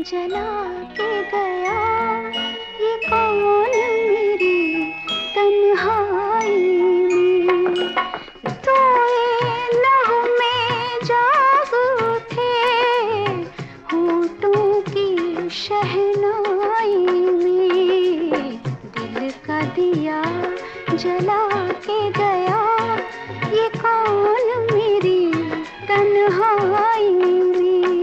जला के गया ये कौन मेरी तन्हाई में। तो ये लहू में जाग उठे होठों की शहनाई में। दिल का दिया जला के गया ये कौन मेरी तन्हाई में।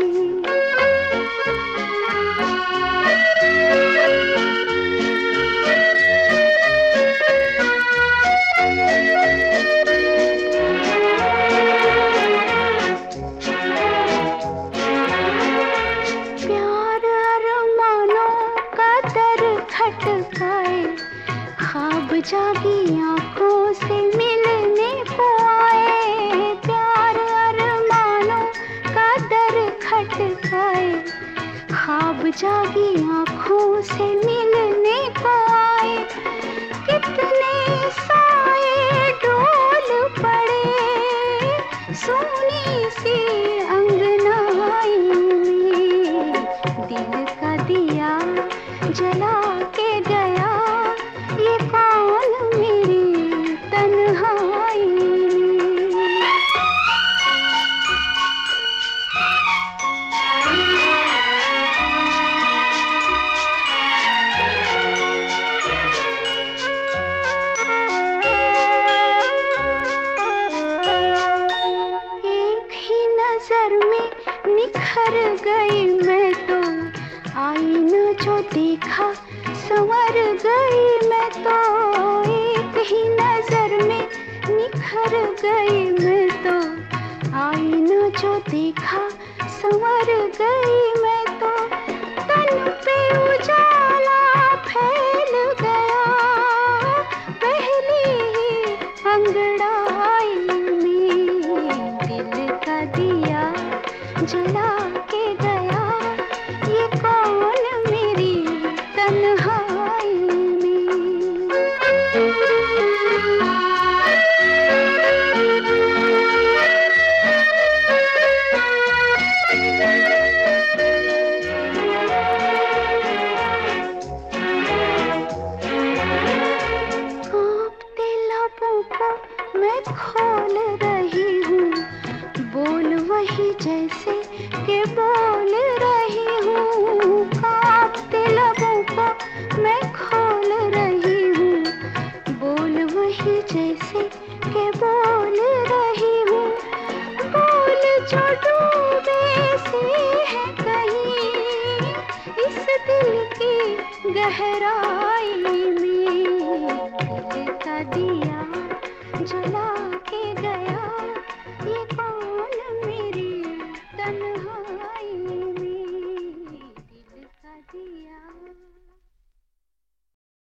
प्यार अरमानों का दर खटकाए, ख्वाब जागी आंखों से मिलने को आए। प्यार अरमानों का दर खटकाए, ख्वाब जागी आंखों से मिलने को आए। कितने साए डोल पड़े सोनी सी अंगनाई में। दिल का दिया जला के गया ये कौन मेरी तन्हाई में। एक ही नजर में निखर गई मैं तो, आईना जो देखा संवर गई मैं तो। एक ही नजर में निखर गई मैं तो, आईना जो देखा संवर गई मैं तो। तन पे उजाला फैल गया पहली ही अंगड़ाई में। दिल का दिया जला के गया ये कौन मेरी तन्हाई में। कांपते लबों को मैं खोल रही हूँ, बोल वही जैसे के बोल रही हूँ। कांपते लबों को मैं खोल रही हूँ, बोल वही जैसे के बोल रही हूँ। बोल जो डूबे से है कहीं इस दिल की गहराई में। दिल का दिया जला